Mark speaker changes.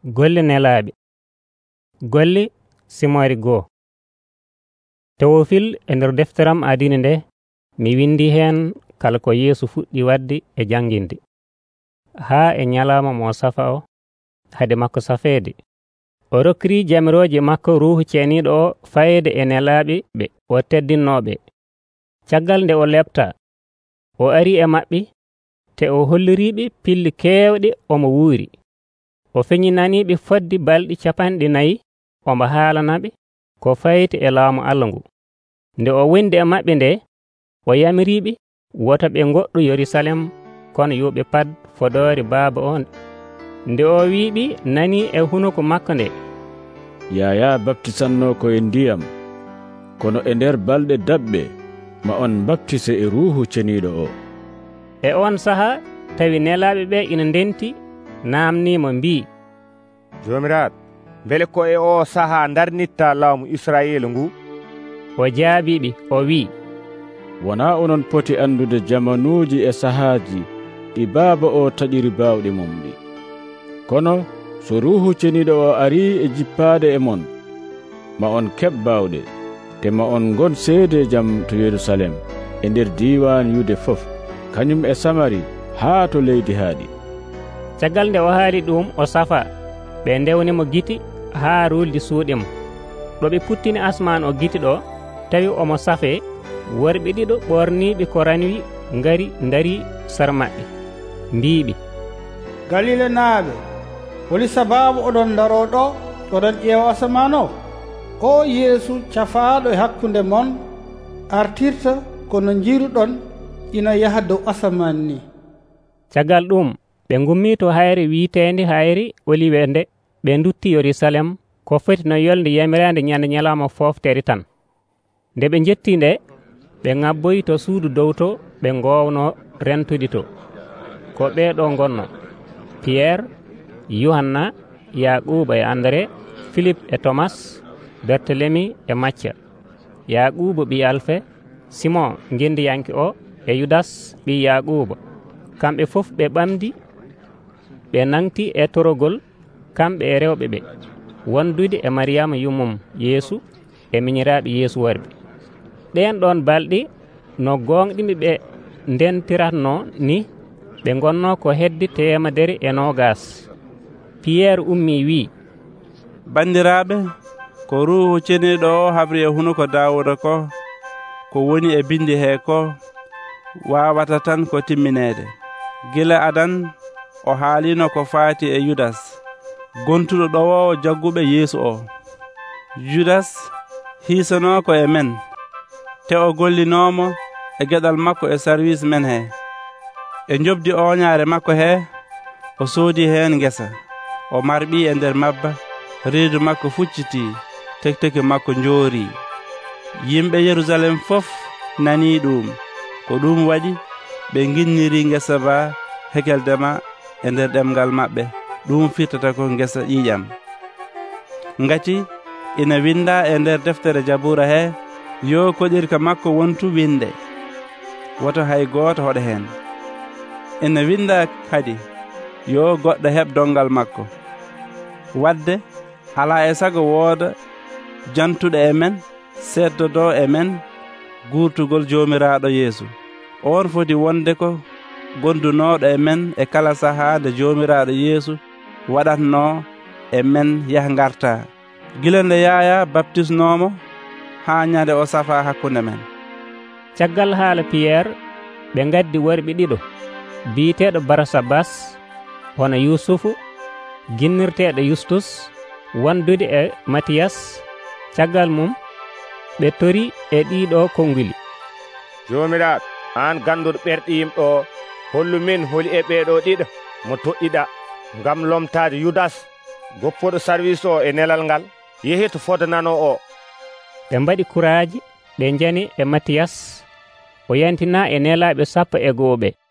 Speaker 1: Golle nelaaɓe. Golle Simori goo. Tewofil e nder defteram adine nde mi windi heen kala ko Yeesu fuɗɗi wadde e janginde haa e ñalawma mo safa o hade makko safeede o rokkiri jamiroje makko ruuhu ceeniɗo o fayde e nelaaɓe ɓe o teddinnoɓe. Caggal nde o lebta o ari e maɓɓe te o holliriɓe pilli keewɗe omo wuuri. O feñinaniɓe fodde balɗe 40 omo haalanaɓe ko fayti e laamu Allah ngu. Nde o wondi e maɓɓe nde o yamiriɓe woto ɓe goɗɗo Yerusalem kono yoɓe pad fodore baaba on. Nde o wiɓe nani e hunuko makko nde,
Speaker 2: Yaya baptisanno ko e ndiyam, kono e nder balɗe daɓɓe ma on baptise e ruuhu ceniɗo o.
Speaker 1: E on saha tawi nelaaɓe ɓe ina ndenti namnimo mbi,
Speaker 3: Jomiraɗo, beele ko e o saha darnitta laamu Israyel ngu?
Speaker 1: O jaabiɓe o wi,
Speaker 2: wona onon poti andude jamanuuji e sahaaji ɗi baaba o taƴiri baawɗe mum ɗi. Kono so ruuhu ceniɗo o ari e jippaade e mon, ma on keɓ baawɗe, te ma on gon seede jam to Yerusalem e nder diiwan Yude fof, kañum e Samari haa to leydi haaɗi.
Speaker 1: Caggal nde o haali ɗum o safa ɓe ndewnimo giti haa ruldi suuɗimo. ɗo ɓe puttini asman o giti ɗo tawi omo safe, worɓe ɗiɗo ɓorniɓe ko ranwi ngari dari sar maɓɓe mbiɓe,
Speaker 4: Galile naaɓe, holi sababu oɗon daro ɗo oɗon ƴeewa asaman o Yeesu cafaaɗo e hakkunde mon artirta kono jiiruɗon ina yaha dow asaman ni.
Speaker 1: Caggal ɗum ɓe gummi to hayre wiitende hayre Olive nde ɓe dutti Yerusalem ko foti no yolde yamirande ñande ñalawma foftere tan. Nde ɓe jetti nde ɓe ngabboyi to suudu dow to ɓe gowno rentude to. Ko ɓeeɗo gonno: Pierre, Yohanna, Yaquba e André, Philippe e Thomas, Bertelemi e Macca, Yaquba ɓi Alphe, Simon gendiyanke o e Yudas ɓi Yaquba. Kamɓe fof ɓe ɓamdi ɓe nangti e torogol, kamɓe e rewɓe ɓe, wondude e Mariama yummum Yeesu e miñiraɓe Yeesu warɓe. Ɗen ɗon balɗe no gonɗiɓe ɓe ndentiratno ni ɓe gonno ko hedde 120. Pierre ummi wi,
Speaker 5: bandiraɓe, ko ruuhu ceniɗo o habri e hunuko Dawuda ko woni e bindi he ko wawata tan ko timminede. Gila adan o haalino ko faati e Yudas, gontuɗo ɗowowo jagguɓe Yeesu o. Judas hiisano ko e men, te o gollinomo e geɗal makko e service men he. E jobdi oñaare makko he o soodi heen ngesa, o marɓi e nder mabba, reedu makko fucciti, tekteke makko njoori. Yimɓe Yerusalem fof nani ɗum, ko ɗum waɗi ɓe ginniri ngesa ba hekeldema e nder ɗemgal maɓɓe, ɗum firtata ko ngesa ƴiƴam. Ngati ina winda e nder deftere Jabura he, yo koɗirka makko wontu winde, woto hay gooto hoɗa heen. Ina winda kadi, yo goɗɗo heɓ dongal makko. Wadde ala e sago wooda jantuɗo e men, seddodo e men gurtugol Jomiraɗo Yeesu. On foti wonde ko gondunoɗo e men e kala saha nde Jomiraɗo Yeesu waɗatno e men yah garta, gila nde Yaya baptisnomo haa ñande o safa hakkunde men.
Speaker 1: Caggal haala Pierre ɓe gaddi worɓe ɗiɗo biiteɗo Barasabas hono Yusufu, ginnirteɗo Yustus, wondude e Matiyas. Caggal mum ɓe tori e ɗiɗo konguli.
Speaker 3: Jomiraɗo, an ganduɗo ɓerɗe yimɓe o, hollu min holi e ɓeeɗo ɗiɗo mo toɗɗiɗa ngam lomtade Yudas goppuɗo service o e nelal ngal yehi to fodanano o.
Speaker 1: Ɓe mbaɗi kuraaji ɓe jani e Matiyas, o yantina e nelaɓe 12 ɓe.